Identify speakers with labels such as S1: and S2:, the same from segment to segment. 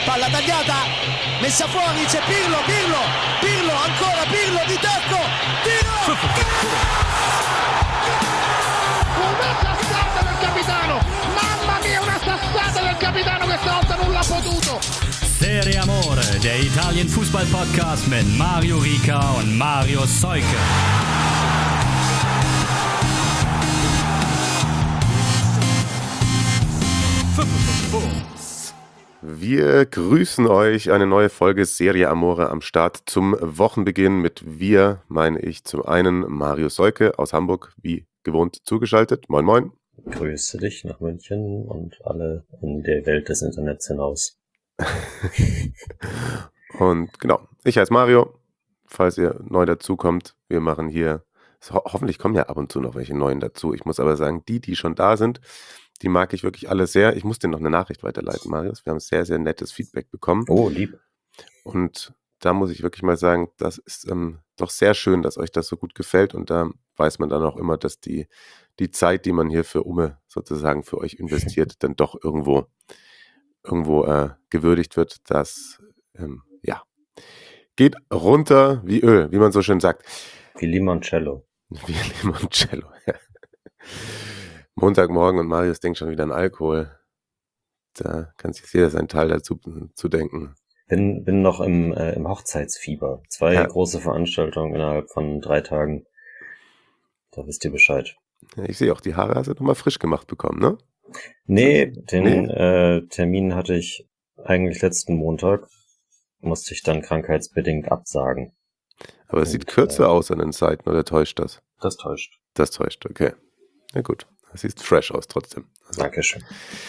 S1: palla tagliata, messa fuori, c'è Pirlo, ancora Pirlo di tacco, tiro!
S2: Una sassata del capitano, mamma mia, una sassata del capitano, questa volta non l'ha potuto.
S3: Serie Amore, der Italien Fußball Podcast mit Mario Rica und Mario Seuke.
S4: Wir grüßen euch, eine neue Folge Serie Amore am Start zum Wochenbeginn. Mit wir meine ich zum einen Mario Seuke aus Hamburg, wie gewohnt zugeschaltet. Moin moin.
S5: Grüße dich nach München und alle in der Welt des Internets hinaus.
S4: Und genau, ich heiße Mario, falls ihr neu dazukommt. Wir machen hier, hoffentlich kommen ja ab und zu noch welche Neuen dazu. Ich muss aber sagen, die schon da sind, die mag ich wirklich alle sehr. Ich muss dir noch eine Nachricht weiterleiten, Marius. Wir haben sehr, sehr nettes Feedback bekommen.
S5: Oh, lieb.
S4: Und da muss ich wirklich mal sagen, das ist doch sehr schön, dass euch das so gut gefällt. Und da weiß man dann auch immer, dass die Zeit, die man hier für Umme sozusagen für euch investiert, dann doch irgendwo gewürdigt wird. Das, geht runter wie Öl, wie man so schön sagt.
S5: Wie Limoncello.
S4: Wie Limoncello, ja. Montagmorgen und Marius denkt schon wieder an Alkohol. Da kann sich jeder seinen Teil dazu zu denken.
S5: Bin noch im Hochzeitsfieber. 2 große Veranstaltungen innerhalb von 3 Tagen. Da wisst ihr Bescheid.
S4: Ja, ich sehe auch, die Haare hast du nochmal frisch gemacht bekommen, ne?
S5: Nee, den Termin hatte ich eigentlich letzten Montag. Musste ich dann krankheitsbedingt absagen.
S4: Aber es sieht kürzer aus an den Seiten, oder täuscht das?
S5: Das täuscht.
S4: Das täuscht, okay. Na gut, das sieht fresh aus trotzdem. Also,
S5: Dankeschön.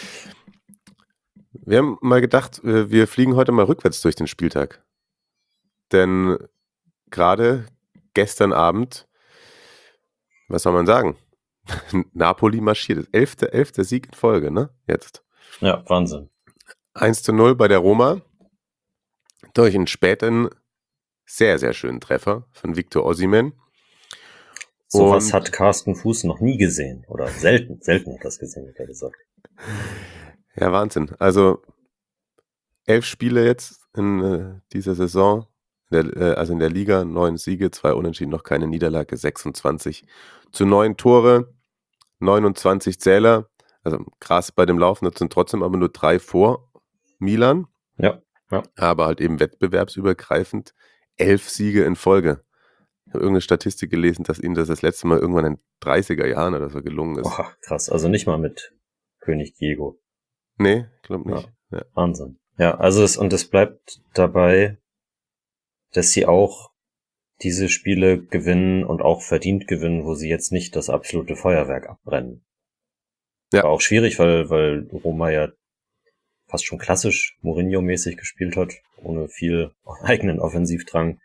S4: wir haben mal gedacht, wir fliegen heute mal rückwärts durch den Spieltag. Denn gerade gestern Abend, was soll man sagen? Napoli marschiert. 11. Sieg in Folge, ne? Jetzt.
S5: Ja, Wahnsinn.
S4: 1:0 bei der Roma. Durch einen späten, sehr, sehr schönen Treffer von Victor Osimhen.
S5: Sowas hat Carsten Fuß noch nie gesehen. Oder selten hat das gesehen, hat er gesagt.
S4: Ja, Wahnsinn. Also 11 Spiele jetzt in dieser Saison, also in der Liga, 9 Siege, 2 Unentschieden, noch keine Niederlage, 26:9 Tore, 29 Zähler. Also krass bei dem Laufen, das sind trotzdem aber nur 3 vor Milan.
S5: Ja.
S4: Aber halt eben wettbewerbsübergreifend 11 Siege in Folge. Ich habe irgendeine Statistik gelesen, dass ihnen das letzte Mal irgendwann in 30er Jahren oder so gelungen ist.
S5: Boah, krass. Also nicht mal mit König Diego.
S4: Nee, ich glaube nicht.
S5: Ja. Wahnsinn. Ja, also es bleibt dabei, dass sie auch diese Spiele gewinnen und auch verdient gewinnen, wo sie jetzt nicht das absolute Feuerwerk abbrennen.
S4: Ja.
S5: War auch schwierig, weil Roma ja fast schon klassisch Mourinho-mäßig gespielt hat, ohne viel eigenen Offensivdrang.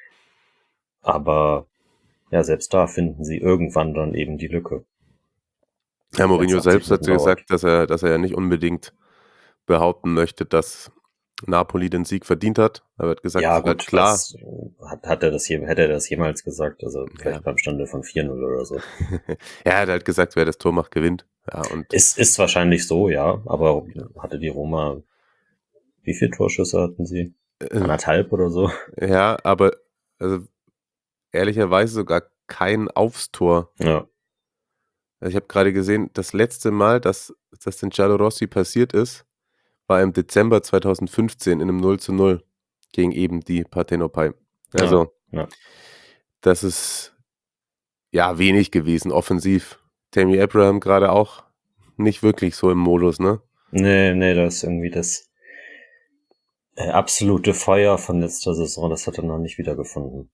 S5: Aber ja, selbst da finden sie irgendwann dann eben die Lücke.
S4: Ja, Mourinho selbst hat gesagt, dass er ja nicht unbedingt behaupten möchte, dass Napoli den Sieg verdient hat. Er hat gesagt,
S5: ja,
S4: gut, halt klar.
S5: Hätte er das jemals gesagt? Also vielleicht beim Stande von 4:0 oder so.
S4: Er hat halt gesagt, wer das Tor macht, gewinnt. Ja, und
S5: ist wahrscheinlich so, ja. Aber hatte die Roma, wie viele Torschüsse hatten sie? 1,5 oder so?
S4: Ja, aber also ehrlicherweise sogar kein aufs Tor.
S5: Ja.
S4: Also ich habe gerade gesehen, das letzte Mal, dass den Giallorossi passiert ist, war im Dezember 2015 in einem 0:0 gegen eben die Partenopai. Also, das ist ja wenig gewesen, offensiv. Tammy Abraham gerade auch nicht wirklich so im Modus, ne?
S5: Nee, das ist irgendwie das absolute Feuer von letzter Saison, das hat er noch nicht wiedergefunden.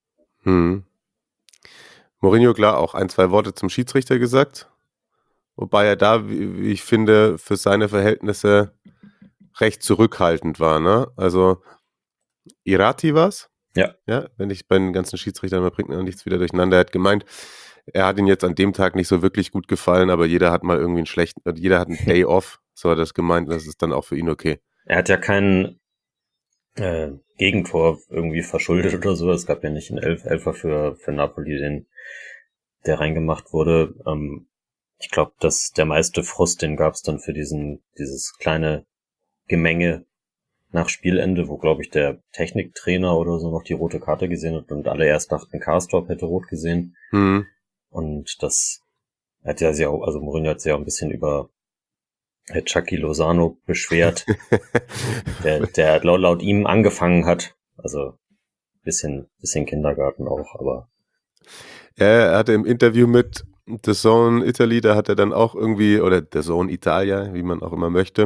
S4: Mourinho, klar, auch 1-2 Worte zum Schiedsrichter gesagt. Wobei er da, wie ich finde, für seine Verhältnisse recht zurückhaltend war, ne? Also Irati war's?
S5: Ja.
S4: Ja, wenn ich bei den ganzen Schiedsrichtern, man bringt noch nichts wieder durcheinander. Er hat gemeint, er hat ihn jetzt an dem Tag nicht so wirklich gut gefallen, aber jeder hat mal irgendwie jeder hat einen Day off, so hat er das gemeint, das ist dann auch für ihn okay.
S5: Er hat ja kein Gegentor irgendwie verschuldet oder so, es gab ja nicht einen Elfer für Napoli, der reingemacht wurde. Ich glaube, dass der meiste Frust, den gab es dann für dieses kleine Gemenge nach Spielende, wo, glaube ich, der Techniktrainer oder so noch die rote Karte gesehen hat und alle erst dachten, Karsdorp hätte rot gesehen.
S4: Mhm.
S5: Und das hat ja sehr, also Mourinho hat sich ja auch ein bisschen über Chucky Lozano beschwert, der laut ihm angefangen hat. Also bisschen Kindergarten auch, aber.
S4: Er hatte im Interview mit The Zone Italy, da hat er dann auch irgendwie, oder The Zone Italia, wie man auch immer möchte,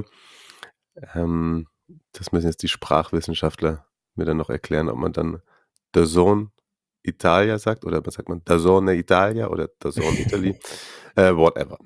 S4: das müssen jetzt die Sprachwissenschaftler mir dann noch erklären, ob man dann The Zone Italia sagt oder was sagt man, The Zone Italia oder The Zone Italy, whatever.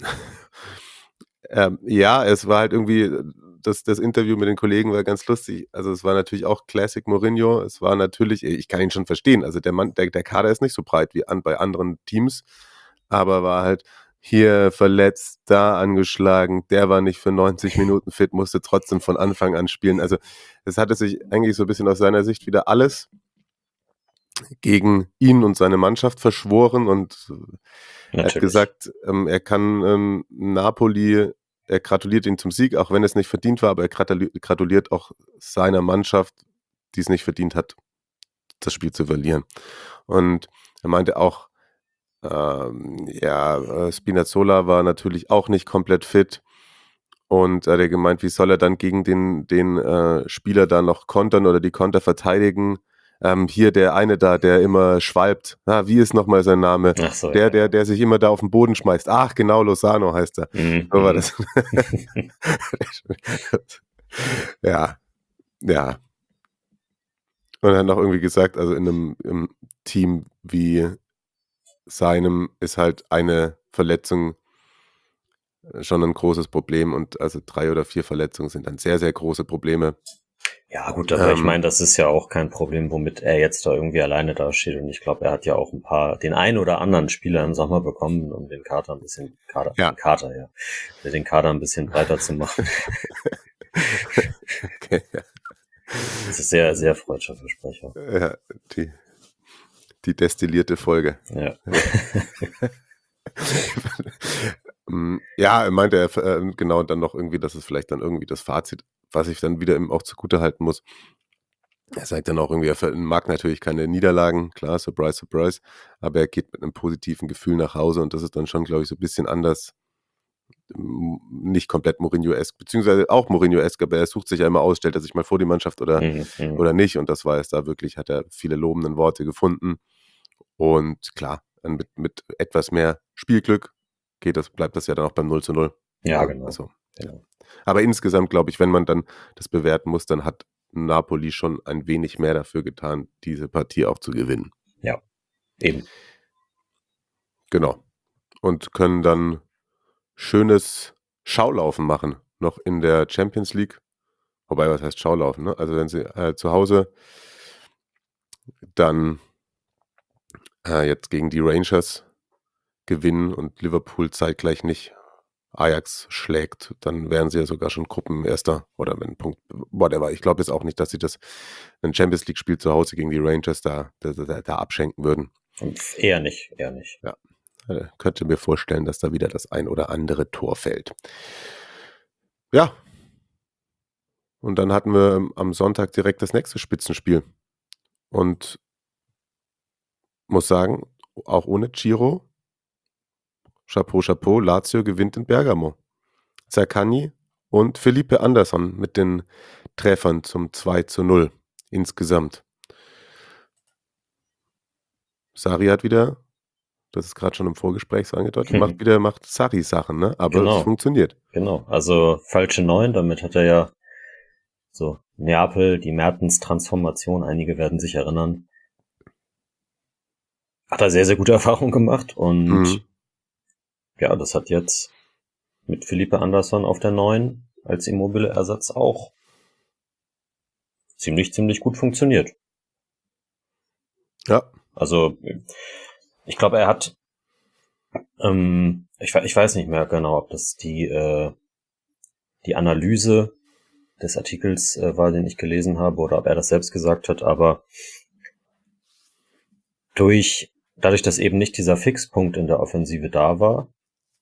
S4: Ja, es war halt irgendwie, das Interview mit den Kollegen war ganz lustig. Also es war natürlich auch Classic Mourinho. Es war natürlich, ich kann ihn schon verstehen. Also der Kader ist nicht so breit wie bei anderen Teams, aber war halt hier verletzt, da angeschlagen, der war nicht für 90 Minuten fit, musste trotzdem von Anfang an spielen. Also es hatte sich eigentlich so ein bisschen aus seiner Sicht wieder alles gegen ihn und seine Mannschaft verschworen und er hat gesagt, er kann Napoli, er gratuliert ihm zum Sieg, auch wenn es nicht verdient war, aber er gratuliert auch seiner Mannschaft, die es nicht verdient hat, das Spiel zu verlieren. Und er meinte auch, Spinazzola war natürlich auch nicht komplett fit und er hat gemeint, wie soll er dann gegen den Spieler da noch kontern oder die Konter verteidigen? Hier der eine da, der immer schwalbt. Wie ist nochmal sein Name?
S5: Ach so,
S4: der sich immer da auf den Boden schmeißt. Ach, genau, Lozano heißt er. So war das. Ja. Und er hat noch irgendwie gesagt, also in einem Team wie seinem ist halt eine Verletzung schon ein großes Problem und also 3 oder 4 Verletzungen sind dann sehr, sehr große Probleme.
S5: Ja gut, aber ich meine, das ist ja auch kein Problem, womit er jetzt da irgendwie alleine dasteht und ich glaube, er hat ja auch den einen oder anderen Spieler im Sommer bekommen, um den Kader ein bisschen den Kader ein bisschen breiter zu machen.
S4: Okay, ja.
S5: Das ist sehr, sehr freudscher Versprecher.
S4: Ja, die destillierte Folge.
S5: Ja.
S4: Ja, er meinte genau dann noch irgendwie, das ist vielleicht dann irgendwie das Fazit, was ich dann wieder ihm auch zugute halten muss. Er sagt dann auch irgendwie, er mag natürlich keine Niederlagen, klar, surprise, surprise, aber er geht mit einem positiven Gefühl nach Hause und das ist dann schon, glaube ich, so ein bisschen anders, nicht komplett Mourinho-esque, beziehungsweise auch Mourinho-esque, aber er sucht sich ja immer aus, stellt er sich mal vor die Mannschaft oder nicht und das war es da wirklich, hat er viele lobenden Worte gefunden und klar, mit etwas mehr Spielglück bleibt das ja dann auch beim 0:0.
S5: Ja, genau.
S4: Also, genau. Aber insgesamt glaube ich, wenn man dann das bewerten muss, dann hat Napoli schon ein wenig mehr dafür getan, diese Partie auch zu gewinnen.
S5: Ja, eben.
S4: Genau. Und können dann schönes Schaulaufen machen, noch in der Champions League. Wobei, was heißt Schaulaufen? Ne? Also wenn sie zu Hause dann jetzt gegen die Rangers gewinnen und Liverpool zeitgleich nicht Ajax schlägt, dann wären sie ja sogar schon Gruppenerster oder mit einem Punkt, whatever. Ich glaube jetzt auch nicht, dass sie ein Champions League-Spiel zu Hause gegen die Rangers da abschenken würden.
S5: Eher nicht.
S4: Ja, könnte mir vorstellen, dass da wieder das ein oder andere Tor fällt. Ja. Und dann hatten wir am Sonntag direkt das nächste Spitzenspiel. Und muss sagen, auch ohne Ciro, Chapeau, Lazio gewinnt in Bergamo. Zaccagni und Felipe Anderson mit den Treffern zum 2:0 insgesamt. Sarri hat wieder, das ist gerade schon im Vorgespräch so angedeutet, macht Sarri-Sachen, ne? Aber es funktioniert.
S5: Genau, also falsche 9, damit hat er ja so Neapel, die Mertens-Transformation, einige werden sich erinnern. Hat er sehr, sehr gute Erfahrungen gemacht und ja, das hat jetzt mit Felipe Anderson auf der 9 als Immobile-Ersatz auch ziemlich gut funktioniert.
S4: Ja.
S5: Also, ich glaube, er hat, ich weiß nicht mehr genau, ob das die Analyse des Artikels war, den ich gelesen habe, oder ob er das selbst gesagt hat, aber dadurch, dass eben nicht dieser Fixpunkt in der Offensive da war,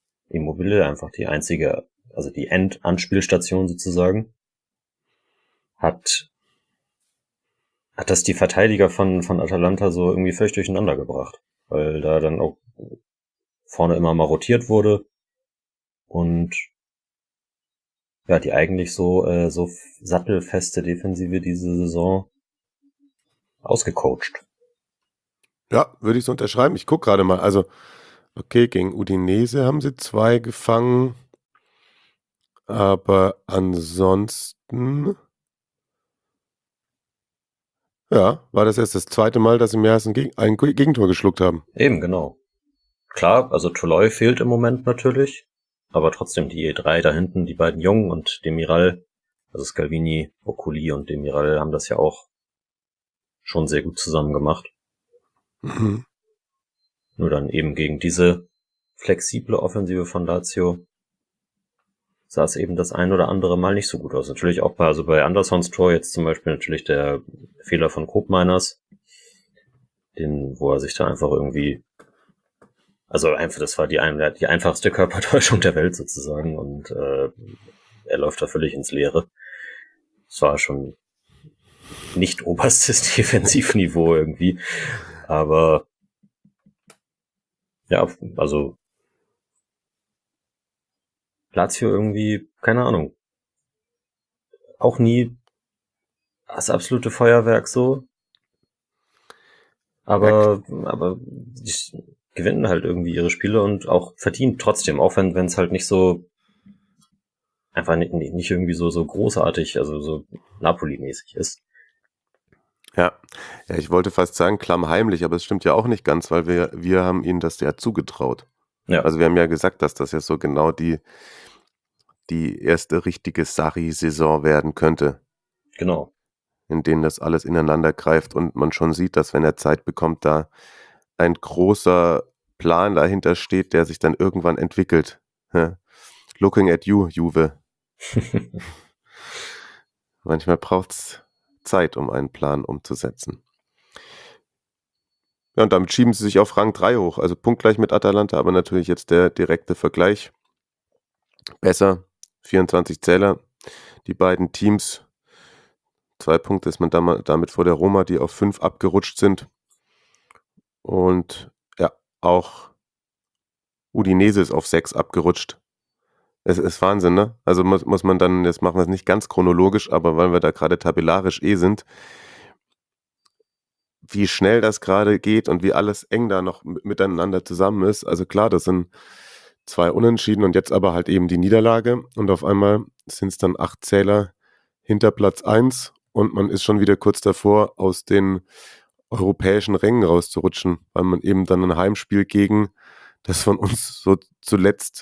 S5: Immobile einfach die einzige, also die Endanspielstation sozusagen, hat das die Verteidiger von Atalanta so irgendwie völlig durcheinander gebracht, weil da dann auch vorne immer mal rotiert wurde und ja, die eigentlich so sattelfeste Defensive diese Saison ausgecoacht.
S4: Ja, würde ich so unterschreiben. Ich gucke gerade mal. Also, okay, gegen Udinese haben sie 2 gefangen. Aber ansonsten, ja, war das erst das zweite Mal, dass sie mehr als ein Gegentor geschluckt haben.
S5: Eben, genau. Klar, also Toloi fehlt im Moment natürlich, aber trotzdem die 3 da hinten, die beiden Jungen und Demiral, also Scalvini, Okuli und Demiral haben das ja auch schon sehr gut zusammen gemacht.
S4: Mhm.
S5: Nur dann eben gegen diese flexible Offensive von Lazio sah es eben das ein oder andere Mal nicht so gut aus. Natürlich auch bei Andersons Tor jetzt zum Beispiel natürlich der Fehler von Koopmeiners, wo er sich da einfach irgendwie, also einfach, das war die einfachste Körpertäuschung der Welt sozusagen und er läuft da völlig ins Leere. Es war schon nicht oberstes Defensivniveau irgendwie, aber ja, also Lazio irgendwie, keine Ahnung, auch nie das absolute Feuerwerk so, aber die gewinnen halt irgendwie ihre Spiele und auch verdient trotzdem, auch wenn es halt nicht so einfach nicht irgendwie so großartig, also so Napoli-mäßig ist.
S4: Ja, ich wollte fast sagen klammheimlich, aber es stimmt ja auch nicht ganz, weil wir haben ihnen das ja zugetraut.
S5: Ja,
S4: Also wir haben ja gesagt, dass das ja so genau die erste richtige Sarri-Saison werden könnte,
S5: genau.
S4: in denen das alles ineinander greift und man schon sieht, dass wenn er Zeit bekommt, da ein großer Plan dahinter steht, der sich dann irgendwann entwickelt. Ja. Looking at you, Juve. Manchmal braucht es Zeit, um einen Plan umzusetzen. Ja, und damit schieben sie sich auf Rang 3 hoch, also punktgleich mit Atalanta, aber natürlich jetzt der direkte Vergleich. Besser, 24 Zähler, die beiden Teams. 2 Punkte ist man damit vor der Roma, die auf 5 abgerutscht sind. Und ja, auch Udinese ist auf 6 abgerutscht. Es ist Wahnsinn, ne? Also muss man dann, jetzt machen wir es nicht ganz chronologisch, aber weil wir da gerade tabellarisch sind, wie schnell das gerade geht und wie alles eng da noch miteinander zusammen ist. Also klar, das sind 2 Unentschieden und jetzt aber halt eben die Niederlage und auf einmal sind es dann 8 Zähler hinter Platz 1 und man ist schon wieder kurz davor, aus den europäischen Rängen rauszurutschen, weil man eben dann ein Heimspiel gegen das von uns so zuletzt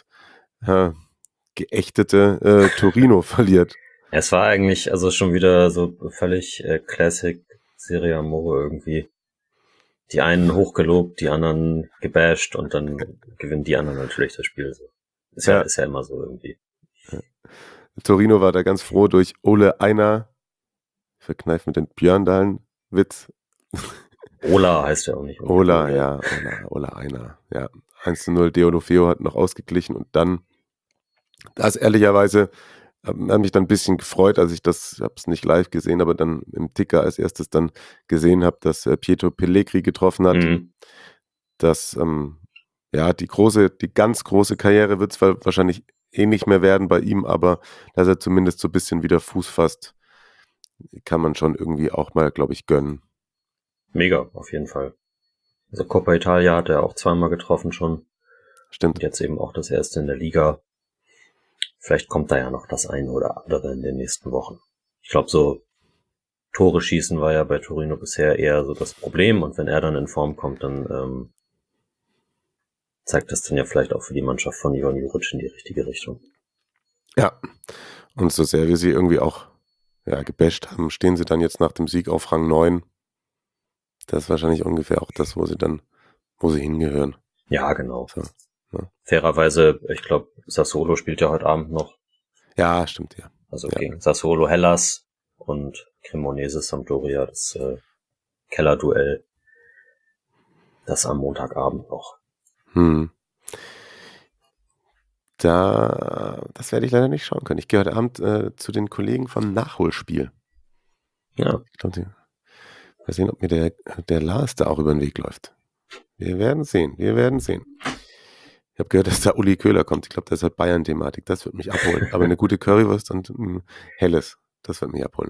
S4: geächtete Torino verliert.
S5: Es war eigentlich also schon wieder so völlig Classic Serie Amore irgendwie. Die einen hochgelobt, die anderen gebasht und dann gewinnen die anderen natürlich das Spiel. So. Ist ja immer so irgendwie.
S4: Torino war da ganz froh durch Ole Einer. Verkneift mit den Björndalen-Witz.
S5: Ola heißt er auch nicht.
S4: Ola Einer. Ja, 1:0. Deulofeu hat noch ausgeglichen und dann, das ehrlicherweise, hat mich dann ein bisschen gefreut, als ich ich habe es nicht live gesehen, aber dann im Ticker als erstes dann gesehen habe, dass Pietro Pellegrini getroffen hat.
S5: Mhm.
S4: Dass, die ganz große Karriere wird es wahrscheinlich nicht mehr werden bei ihm, aber dass er zumindest so ein bisschen wieder Fuß fasst, kann man schon irgendwie auch mal, glaube ich, gönnen.
S5: Mega, auf jeden Fall. Also Coppa Italia hat er auch 2-mal getroffen schon.
S4: Stimmt.
S5: Und jetzt eben auch das erste in der Liga. Vielleicht kommt da ja noch das eine oder andere in den nächsten Wochen. Ich glaube, so Tore schießen war ja bei Torino bisher eher so das Problem. Und wenn er dann in Form kommt, dann zeigt das dann ja vielleicht auch für die Mannschaft von Ivan Juric in die richtige Richtung.
S4: Ja, und so sehr wir sie irgendwie auch gebasht haben, stehen sie dann jetzt nach dem Sieg auf Rang 9. Das ist wahrscheinlich ungefähr auch das, wo sie hingehören.
S5: Ja, genau.
S4: So, ja.
S5: Fairerweise, ich glaube, Sassuolo spielt ja heute Abend noch.
S4: Ja, stimmt, ja.
S5: Also gegen Sassuolo Hellas und Cremonese Sampdoria, das Kellerduell. Das am Montagabend noch.
S4: Das werde ich leider nicht schauen können. Ich gehe heute Abend zu den Kollegen vom Nachholspiel.
S5: Ja.
S4: Ich glaube, mal sehen, ob mir der Lars da auch über den Weg läuft. Wir werden sehen. Ich habe gehört, dass da Uli Köhler kommt. Ich glaube, das hat Bayern-Thematik. Das wird mich abholen. Aber eine gute Currywurst und Helles, das wird mich abholen.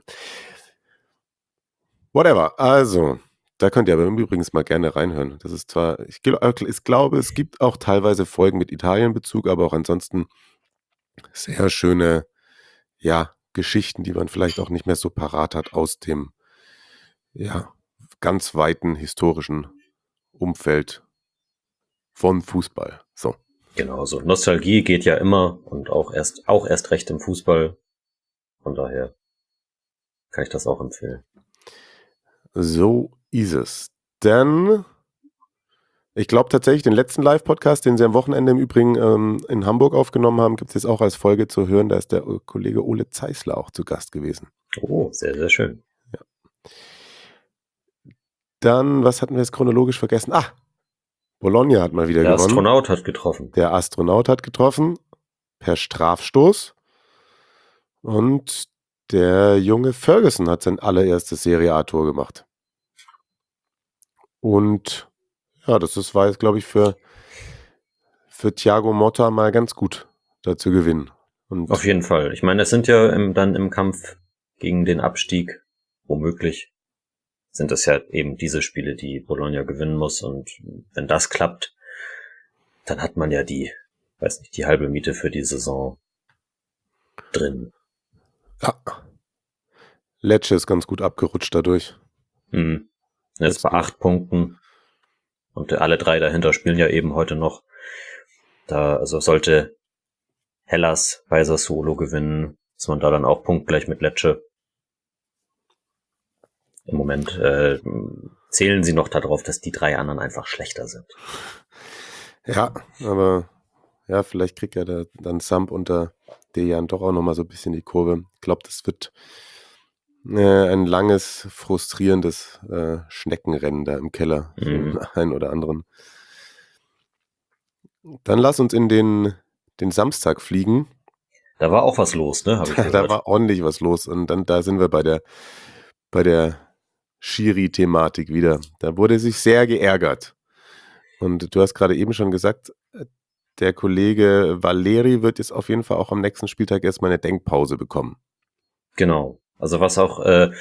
S4: Whatever. Also, da könnt ihr aber übrigens mal gerne reinhören. Das ist zwar, ich glaube, es gibt auch teilweise Folgen mit Italien-Bezug, aber auch ansonsten sehr schöne, ja, Geschichten, die man vielleicht auch nicht mehr so parat hat aus dem, ja, ganz weiten historischen Umfeld von Fußball. So.
S5: Genau, so Nostalgie geht ja immer und auch erst recht im Fußball. Von daher kann ich das auch empfehlen.
S4: So ist es. Dann, ich glaube tatsächlich, den letzten Live-Podcast, den Sie am Wochenende im Übrigen in Hamburg aufgenommen haben, gibt es jetzt auch als Folge zu hören. Da ist der Kollege Ole Zeisler auch zu Gast gewesen.
S5: Oh, sehr, sehr schön.
S4: Ja. Dann, was hatten wir jetzt chronologisch vergessen? Bologna hat mal wieder gewonnen.
S5: Der Astronaut hat getroffen.
S4: Der Astronaut hat getroffen, per Strafstoß. Und der junge Ferguson hat sein allererstes Serie A-Tor gemacht. Und ja, war jetzt, glaube ich, für Thiago Motta mal ganz gut, da zu gewinnen. Und
S5: auf jeden Fall. Ich meine, es sind ja dann im Kampf gegen den Abstieg, womöglich, sind das ja eben diese Spiele, die Bologna gewinnen muss. Und wenn das klappt, dann hat man ja die halbe Miete für die Saison drin.
S4: ja, Lecce ist ganz gut abgerutscht dadurch.
S5: Jetzt bei 8 Punkten. Und alle 3 dahinter spielen ja eben heute noch. Also sollte Hellas bei Sassuolo gewinnen, ist man da dann auch punktgleich mit Lecce. Im Moment zählen sie noch darauf, dass die 3 anderen einfach schlechter sind.
S4: Ja, aber ja, vielleicht kriegt ja dann Samp unter Dejan doch auch nochmal so ein bisschen die Kurve. Ich glaube, das wird ein langes, frustrierendes Schneckenrennen da im Keller für den einen oder anderen. Dann lass uns in den Samstag fliegen.
S5: Da war auch was los, ne? Hab ich gehört.
S4: Da war ordentlich was los. Und dann da sind wir bei der Schiri-Thematik wieder. Da wurde sich sehr geärgert. Und du hast gerade eben schon gesagt, der Kollege Valeri wird jetzt auf jeden Fall auch am nächsten Spieltag erstmal eine Denkpause bekommen.
S5: Genau. Also was auch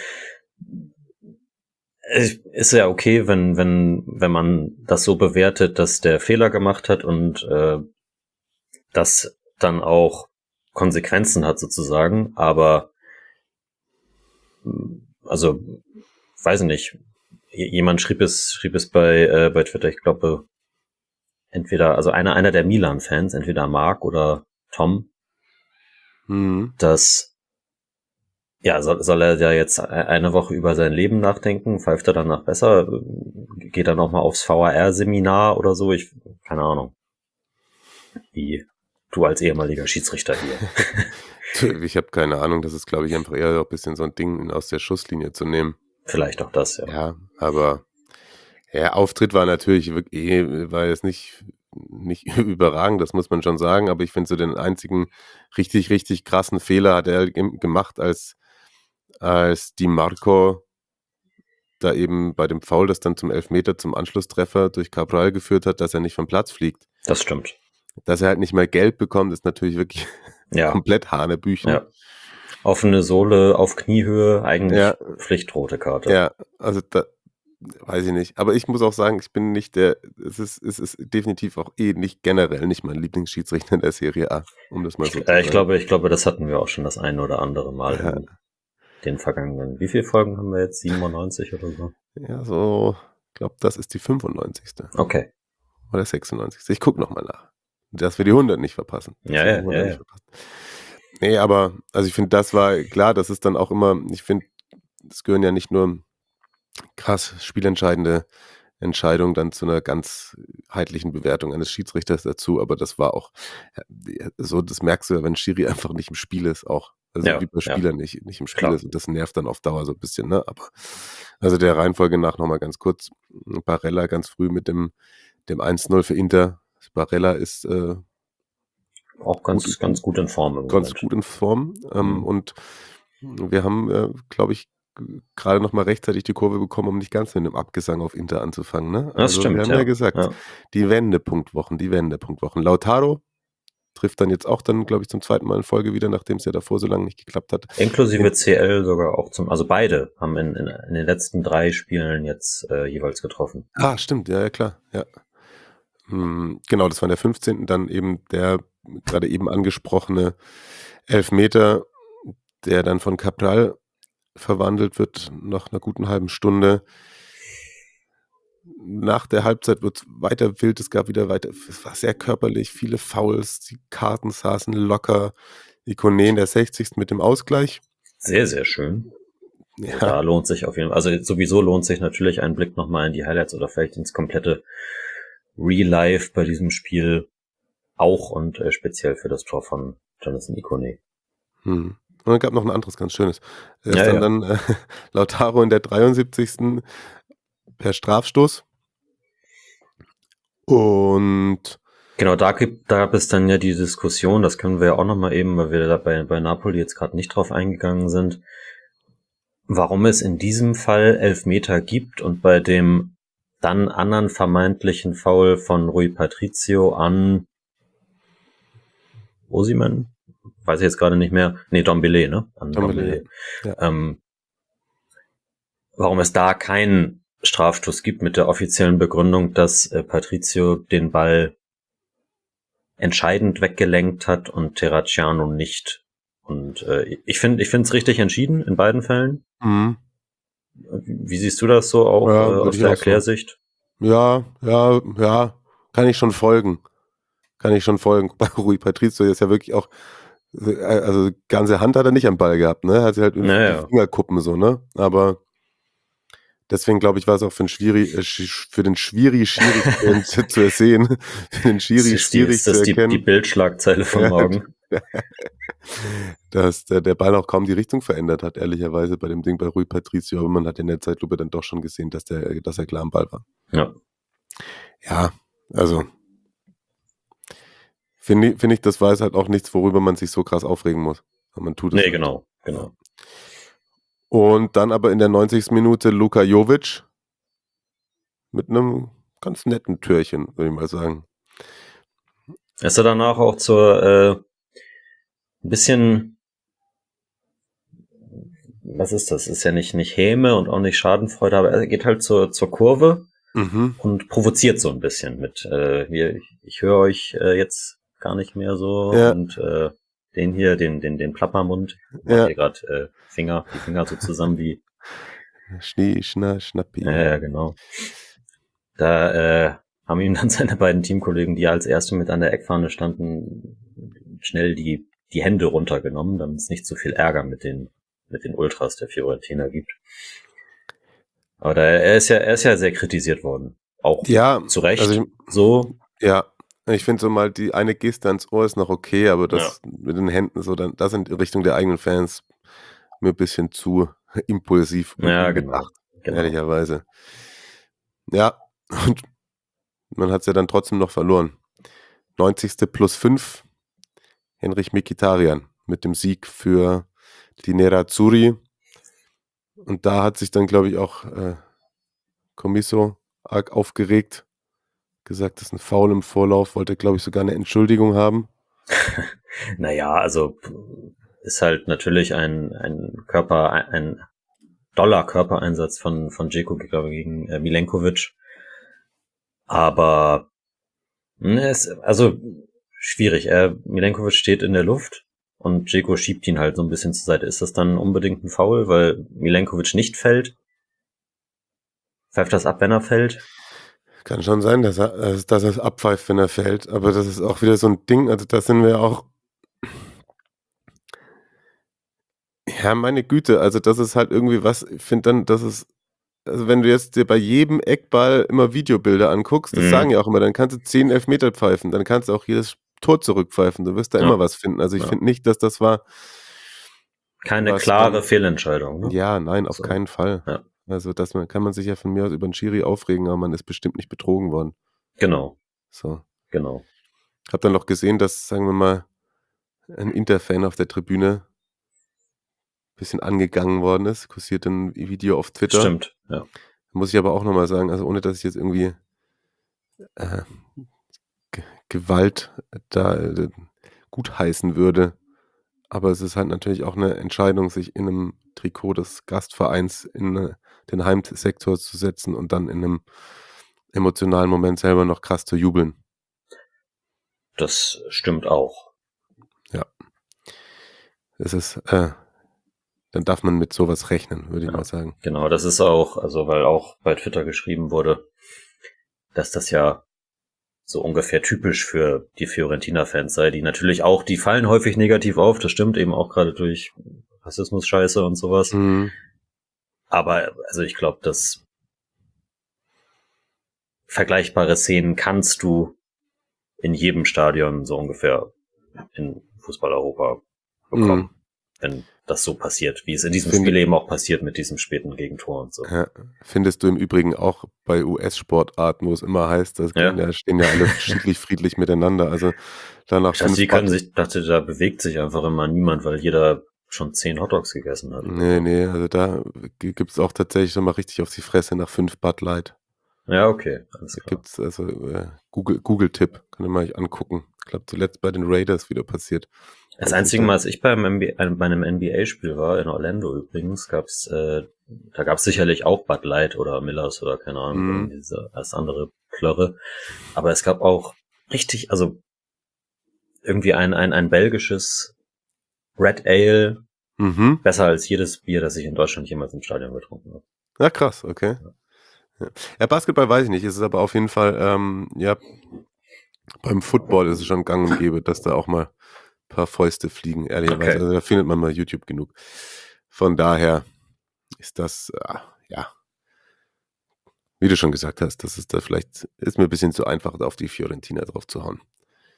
S5: ist ja okay, wenn man das so bewertet, dass der Fehler gemacht hat und das dann auch Konsequenzen hat sozusagen, aber also weiß ich nicht, jemand schrieb es bei Twitter, ich glaube entweder, also einer der Milan-Fans, entweder Marc oder Tom, dass ja, soll er ja jetzt eine Woche über sein Leben nachdenken, pfeift er danach besser, geht er nochmal aufs VAR-Seminar oder so, keine Ahnung. Wie du als ehemaliger Schiedsrichter hier.
S4: Ich habe keine Ahnung, das ist, glaube ich, einfach eher ein bisschen so ein Ding aus der Schusslinie zu nehmen.
S5: Vielleicht auch das, ja.
S4: Ja, aber der Auftritt war natürlich wirklich, war jetzt nicht überragend, das muss man schon sagen, aber ich finde so den einzigen richtig, richtig krassen Fehler hat er gemacht, als Di Marco da eben bei dem Foul, das dann zum Elfmeter, zum Anschlusstreffer durch Cabral geführt hat, dass er nicht vom Platz fliegt.
S5: Das stimmt.
S4: Dass er halt nicht mehr Gelb bekommt, ist natürlich wirklich komplett Hanebüchen.
S5: Ja. Offene Sohle auf Kniehöhe, eigentlich pflichtrote Karte.
S4: Ja, also da weiß ich nicht. Aber ich muss auch sagen, ich bin nicht es ist definitiv auch nicht generell nicht mein Lieblingsschiedsrichter in der Serie A, um das mal so zu sagen.
S5: Ich glaube, das hatten wir auch schon das ein oder andere Mal in den vergangenen. Wie viele Folgen haben wir jetzt? 97 oder so?
S4: Ja, so, ich glaube, das ist die 95.
S5: Okay.
S4: Oder 96. Ich gucke nochmal nach. Dass wir die 100 nicht verpassen.
S5: Ja.
S4: Nee, aber, also ich finde, das war klar, das ist dann auch immer, ich finde, es gehören ja nicht nur krass spielentscheidende Entscheidungen dann zu einer ganzheitlichen Bewertung eines Schiedsrichters dazu, aber das war auch so, das merkst du ja, wenn Schiri einfach nicht im Spiel ist auch. Also wie bei Spielern nicht im Spiel ist und das nervt dann auf Dauer so ein bisschen, ne? Aber also der Reihenfolge nach nochmal ganz kurz, Barella ganz früh mit dem 1-0 für Inter. Barella ist
S5: auch ganz gut in Form.
S4: Ganz gut in Form. Und wir haben, glaube ich, gerade noch mal rechtzeitig die Kurve bekommen, um nicht ganz mit einem Abgesang auf Inter anzufangen, ne?
S5: Das
S4: Also,
S5: stimmt,
S4: wir haben
S5: ja.
S4: ja gesagt,
S5: Ja.
S4: die Wendepunktwochen. Lautaro trifft dann jetzt auch dann, glaube ich, zum zweiten Mal in Folge wieder, nachdem es ja davor so lange nicht geklappt hat.
S5: Inklusive CL sogar auch also beide haben in den letzten 3 Spielen jetzt jeweils getroffen.
S4: Ah, stimmt, ja, klar, ja. Genau, das war in der 15. Dann eben der gerade eben angesprochene Elfmeter, der dann von Cabral verwandelt wird nach einer guten halben Stunde. Nach der Halbzeit wird es weiter wild, es war sehr körperlich, viele Fouls, die Karten saßen locker. Ikoné in der 60. mit dem Ausgleich.
S5: Sehr, sehr schön.
S4: Ja.
S5: Da lohnt sich auf jeden Fall, also sowieso lohnt sich natürlich ein Blick nochmal in die Highlights oder vielleicht ins komplette Real Life bei diesem Spiel auch und speziell für das Tor von Jonathan Ikoné.
S4: Und es gab noch ein anderes ganz schönes. Dann Lautaro in der 73. per Strafstoß. Und
S5: genau, da gab es dann ja die Diskussion, das können wir ja auch nochmal eben, weil wir da bei Napoli jetzt gerade nicht drauf eingegangen sind, warum es in diesem Fall Elfmeter gibt und bei dem dann anderen vermeintlichen Foul von Rui Patricio an Osimhen, weiß ich jetzt gerade nicht mehr, Ndombele, ne? An Ndombele.
S4: Ja.
S5: Warum es da keinen Strafstoß gibt mit der offiziellen Begründung, dass Patricio den Ball entscheidend weggelenkt hat und Terracciano nicht. Und ich finde es richtig entschieden in beiden Fällen.
S4: Mhm.
S5: Wie siehst du das so auch aus der Erklärsicht?
S4: Ja, kann ich schon folgen. Bei Rui Patricio ist ja wirklich auch, also ganze Hand hat er nicht am Ball gehabt, ne? Hat sie halt die Fingerkuppen so, ne? Aber deswegen glaube ich, war es auch für den Schiri schwierig zu ersehen. Für den Schiri schwierig zu erkennen.
S5: Die Bildschlagzeile von morgen.
S4: Dass der Ball auch kaum die Richtung verändert hat, ehrlicherweise bei dem Ding bei Rui Patricio, aber man hat in der Zeitlupe dann doch schon gesehen, dass er klar am Ball war. Ja, also finde ich, das war es halt auch nichts, worüber man sich so krass aufregen muss. Man tut es.
S5: Nee, genau.
S4: Und dann aber in der 90. Minute Luka Jovic mit einem ganz netten Türchen, würde ich mal sagen.
S5: Ist er danach auch zur ein bisschen, was ist das? Ist ja nicht Häme und auch nicht Schadenfreude, aber er geht halt zur Kurve und provoziert so ein bisschen mit, ich höre euch jetzt gar nicht mehr so und den hier, den Plappermund, hier gerade die Finger so zusammen wie
S4: Schnappi.
S5: Ja, genau. Da haben ihm dann seine beiden Teamkollegen, die als Erste mit an der Eckfahne standen, schnell die Hände runtergenommen, damit es nicht so viel Ärger mit den Ultras der Fiorentina gibt. Aber er ist ja sehr kritisiert worden. Auch zu Recht. Also
S4: ich finde so mal, die eine Geste ans Ohr ist noch okay, aber das mit den Händen so, dann das in Richtung der eigenen Fans mir ein bisschen zu impulsiv
S5: genau.
S4: Ehrlicherweise. Ja, und man hat es ja dann trotzdem noch verloren. 90. +5, Henrich Mkhitaryan mit dem Sieg für die Nerazzurri. Und da hat sich dann, glaube ich, auch Commisso arg aufgeregt, gesagt, das ist ein Foul im Vorlauf, wollte, glaube ich, sogar eine Entschuldigung haben.
S5: Naja, also ist halt natürlich ein doller Körpereinsatz von Dzeko, glaube ich, gegen Milenkovic. Aber also schwierig. Milenkovic steht in der Luft und Dzeko schiebt ihn halt so ein bisschen zur Seite. Ist das dann unbedingt ein Foul, weil Milenkovic nicht fällt? Pfeift das ab, wenn er fällt?
S4: Kann schon sein, dass er es abpfeift, wenn er fällt. Aber das ist auch wieder so ein Ding, also da sind wir auch. Ja, meine Güte, also das ist halt irgendwie was, ich finde dann, das ist, also wenn du jetzt dir bei jedem Eckball immer Videobilder anguckst, das sagen ja auch immer, dann kannst du 10 Elfmeter pfeifen, dann kannst du auch jedes Tor zurückpfeifen, du wirst da immer was finden. Also ich finde nicht, dass das war
S5: keine klare Fehlentscheidung. Ne?
S4: Ja, nein, auf keinen Fall.
S5: Ja.
S4: Also kann man sich ja von mir aus über den Schiri aufregen, aber man ist bestimmt nicht betrogen worden.
S5: Genau.
S4: So.
S5: Genau.
S4: Hab dann noch gesehen, dass, sagen wir mal, ein Inter-Fan auf der Tribüne bisschen angegangen worden ist. Kursiert ein Video auf Twitter.
S5: Stimmt, ja.
S4: Muss ich aber auch nochmal sagen, also ohne dass ich jetzt irgendwie Gewalt da gutheißen würde. Aber es ist halt natürlich auch eine Entscheidung, sich in einem Trikot des Gastvereins in den Heimsektor zu setzen und dann in einem emotionalen Moment selber noch krass zu jubeln.
S5: Das stimmt auch.
S4: Ja. Es ist, dann darf man mit sowas rechnen, würde ich mal sagen.
S5: Genau, das ist auch, also weil auch bei Twitter geschrieben wurde, dass das ja so ungefähr typisch für die Fiorentina-Fans sei, die natürlich auch, die fallen häufig negativ auf, das stimmt, eben auch gerade durch Rassismus-Scheiße und sowas.
S4: Mhm.
S5: Aber also ich glaube, dass vergleichbare Szenen kannst du in jedem Stadion so ungefähr in Fußball-Europa bekommen, wenn das so passiert, wie es in diesem Spiel eben auch passiert mit diesem späten Gegentor und so.
S4: Ja, findest du im Übrigen auch bei US-Sportarten, wo es immer heißt, das stehen ja alle friedlich miteinander. Also danach
S5: dachte, da bewegt sich einfach immer niemand, weil jeder schon 10 Hotdogs gegessen hat.
S4: Nee, also da gibt's auch tatsächlich schon mal richtig auf die Fresse nach 5 Bud Light.
S5: Ja, okay. Alles klar.
S4: Da gibt's also Google-Tipp, kann ich mal angucken. Ich glaube zuletzt bei den Raiders wieder passiert.
S5: Das einzige Mal, als ich bei einem NBA-Spiel war, in Orlando übrigens, da gab's sicherlich auch Bud Light oder Millers oder keine Ahnung, diese als andere Plörre. Aber es gab auch richtig, also irgendwie ein belgisches Red Ale, besser als jedes Bier, das ich in Deutschland jemals im Stadion getrunken habe.
S4: Ja, krass, okay. Ja, Basketball weiß ich nicht, es ist aber auf jeden Fall, beim Football ist es schon gang und gäbe, dass da auch mal ein paar Fäuste fliegen, ehrlicherweise.
S5: Okay.
S4: Also da findet man mal YouTube genug. Von daher ist das, wie du schon gesagt hast, das ist da vielleicht, ist mir ein bisschen zu einfach, auf die Fiorentina drauf zu hauen.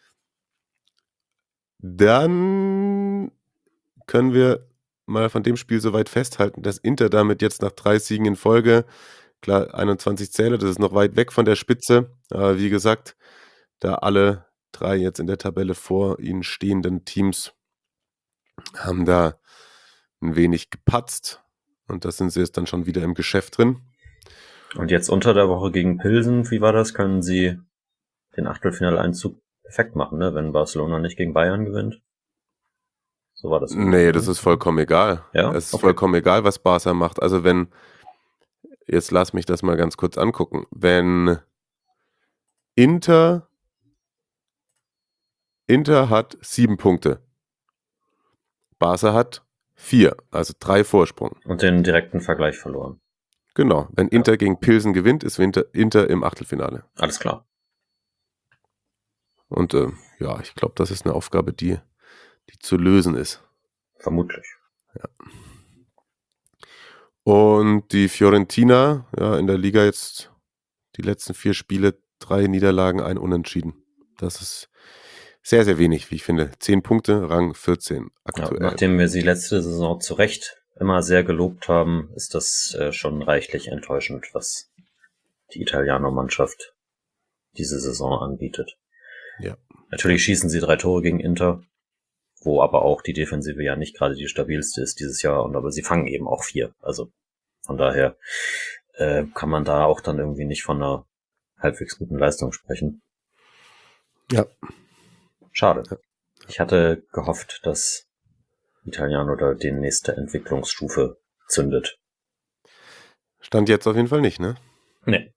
S4: Dann können wir mal von dem Spiel soweit festhalten, dass Inter damit jetzt nach 3 Siegen in Folge, klar, 21 Zähler, das ist noch weit weg von der Spitze, aber wie gesagt, da alle 3 jetzt in der Tabelle vor ihnen stehenden Teams haben da ein wenig gepatzt und da sind sie jetzt dann schon wieder im Geschäft drin.
S5: Und jetzt unter der Woche gegen Pilsen, wie war das? Können sie den Achtelfinaleinzug perfekt machen, ne? Wenn Barcelona nicht gegen Bayern gewinnt? So war das.
S4: Nee, das ist vollkommen egal.
S5: Ja?
S4: Es ist vollkommen egal, was Barca macht. Also jetzt lass mich das mal ganz kurz angucken. Wenn Inter hat 7 Punkte. Barca hat 4, also 3 Vorsprung.
S5: Und den direkten Vergleich verloren.
S4: Genau. Wenn Inter gegen Pilsen gewinnt, ist Inter im Achtelfinale.
S5: Alles klar.
S4: Und ich glaube, das ist eine Aufgabe, die zu lösen ist.
S5: Vermutlich.
S4: Ja. Und die Fiorentina, in der Liga jetzt die letzten 4 Spiele, 3 Niederlagen, 1 Unentschieden. Das ist sehr, sehr wenig, wie ich finde. 10 Punkte, Rang 14 aktuell.
S5: Ja, nachdem wir sie letzte Saison zu Recht immer sehr gelobt haben, ist das schon reichlich enttäuschend, was die Italiano-Mannschaft diese Saison anbietet.
S4: Ja.
S5: Natürlich schießen sie 3 Tore gegen Inter, wo aber auch die Defensive ja nicht gerade die stabilste ist dieses Jahr, aber sie fangen eben auch 4. Also von daher kann man da auch dann irgendwie nicht von einer halbwegs guten Leistung sprechen.
S4: Ja.
S5: Schade.
S4: Ja.
S5: Ich hatte gehofft, dass Italiano da die nächste Entwicklungsstufe zündet.
S4: Stand jetzt auf jeden Fall nicht, ne?
S5: Nee.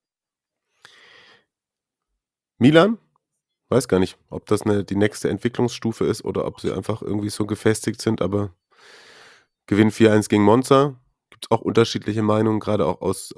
S4: Milan? Weiß gar nicht, ob das die nächste Entwicklungsstufe ist oder ob sie einfach irgendwie so gefestigt sind, aber Gewinn 4-1 gegen Monza. Gibt es auch unterschiedliche Meinungen, gerade auch aus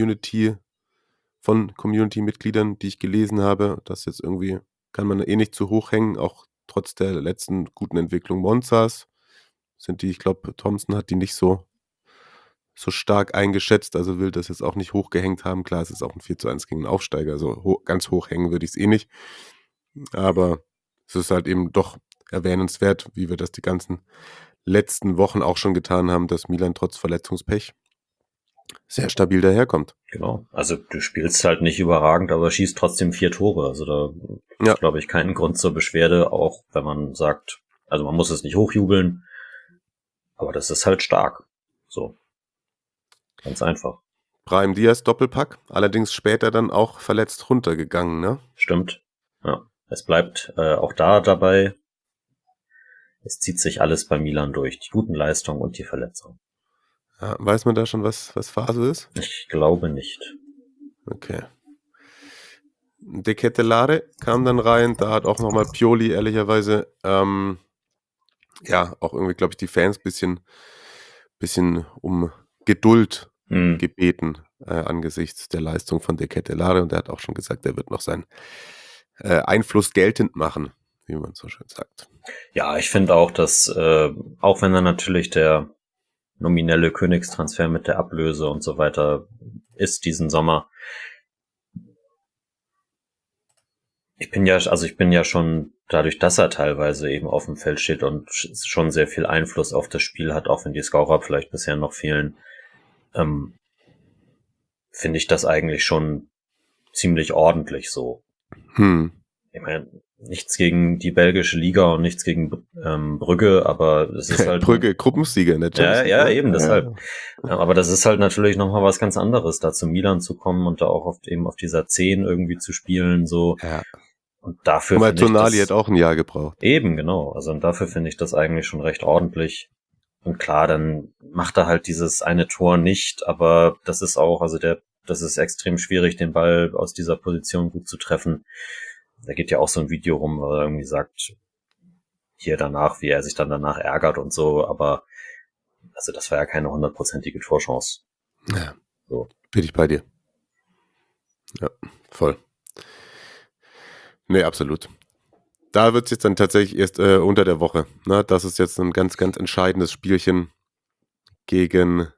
S4: von Community-Mitgliedern, die ich gelesen habe, dass jetzt irgendwie kann man nicht zu hoch hängen, auch trotz der letzten guten Entwicklung Monzas. Ich glaube, Thompson hat die nicht so stark eingeschätzt, also will das jetzt auch nicht hochgehängt haben. Klar, es ist auch ein 4-1 gegen einen Aufsteiger, also ganz hoch hängen würde ich es eh nicht. Aber es ist halt eben doch erwähnenswert, wie wir das die ganzen letzten Wochen auch schon getan haben, dass Milan trotz Verletzungspech sehr stabil daherkommt.
S5: Genau. Also du spielst halt nicht überragend, aber schießt trotzdem 4 Tore. Also da ist, glaube ich, keinen Grund zur Beschwerde, auch wenn man sagt, also man muss es nicht hochjubeln, Aber das ist halt stark. So. Ganz einfach.
S4: Brahim Diaz Doppelpack, allerdings später dann auch verletzt runtergegangen, ne?
S5: Stimmt. Ja. Es bleibt auch da dabei. Es zieht sich alles bei Milan durch. Die guten Leistungen und die Verletzungen.
S4: Ja, weiß man da schon, was Phase ist?
S5: Ich glaube nicht.
S4: Okay. De Ketelaere kam dann rein, da hat auch nochmal Pioli ehrlicherweise, auch irgendwie, glaube ich, die Fans bisschen um Geduld gebeten angesichts der Leistung von De Ketelaere, und er hat auch schon gesagt, er wird noch seinen Einfluss geltend machen, wie man so schön sagt.
S5: Ja, ich finde auch, dass auch wenn dann natürlich der nominelle Königstransfer mit der Ablöse und so weiter ist diesen Sommer, ich bin ja schon dadurch, dass er teilweise eben auf dem Feld steht und schon sehr viel Einfluss auf das Spiel hat, auch wenn die Scorer vielleicht bisher noch fehlen, finde ich das eigentlich schon ziemlich ordentlich so. Ich meine, nichts gegen die belgische Liga und nichts gegen Brügge, aber es ist halt...
S4: Brügge, Gruppensieger in der Champions League.
S5: Ja, eben, deshalb. Ja, aber das ist halt natürlich nochmal was ganz anderes, da zu Milan zu kommen und da auch auf dieser 10 irgendwie zu spielen, so.
S4: Ja.
S5: Und dafür
S4: Guck mal, Tonali hat auch ein Jahr gebraucht.
S5: Eben, genau. Also und dafür finde ich das eigentlich schon recht ordentlich. Und klar, dann macht er halt dieses eine Tor nicht, aber das ist auch, das ist extrem schwierig, den Ball aus dieser Position gut zu treffen. Da geht ja auch so ein Video rum, wo er irgendwie sagt, hier danach, wie er sich dann danach ärgert und so, aber also das war ja keine 100%ige Torchance.
S4: Ja,
S5: so.
S4: Bin ich bei dir. Ja, voll. Nee, absolut. Da wird es jetzt dann tatsächlich erst unter der Woche. Ne? Das ist jetzt ein ganz, ganz entscheidendes Spielchen gegen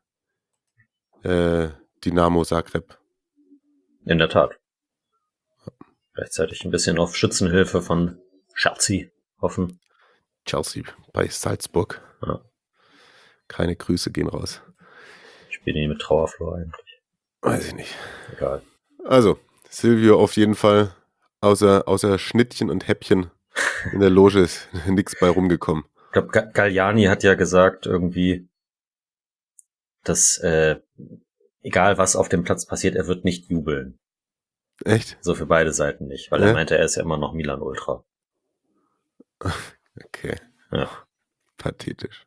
S4: Dinamo Zagreb.
S5: In der Tat. Gleichzeitig ein bisschen auf Schützenhilfe von Chelsea hoffen.
S4: Chelsea bei Salzburg.
S5: Ja.
S4: Keine Grüße gehen raus.
S5: Ich spiele die mit Trauerflor eigentlich.
S4: Weiß ich nicht.
S5: Egal.
S4: Also, Silvio auf jeden Fall außer Schnittchen und Häppchen in der Loge ist nichts bei rumgekommen.
S5: Ich glaube, Galliani hat ja gesagt irgendwie, dass egal was auf dem Platz passiert, er wird nicht jubeln.
S4: Echt?
S5: So für beide Seiten nicht, weil er meinte, er ist ja immer noch Milan-Ultra.
S4: Okay.
S5: Ja.
S4: Pathetisch.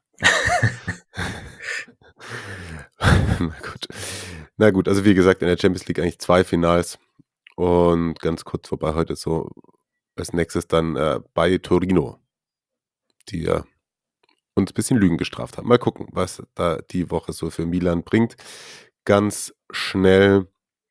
S4: Na gut, also wie gesagt, in der Champions League eigentlich 2 Finals und ganz kurz vorbei heute so als nächstes dann bei Torino, die ja uns ein bisschen Lügen gestraft haben. Mal gucken, was da die Woche so für Milan bringt. Ganz schnell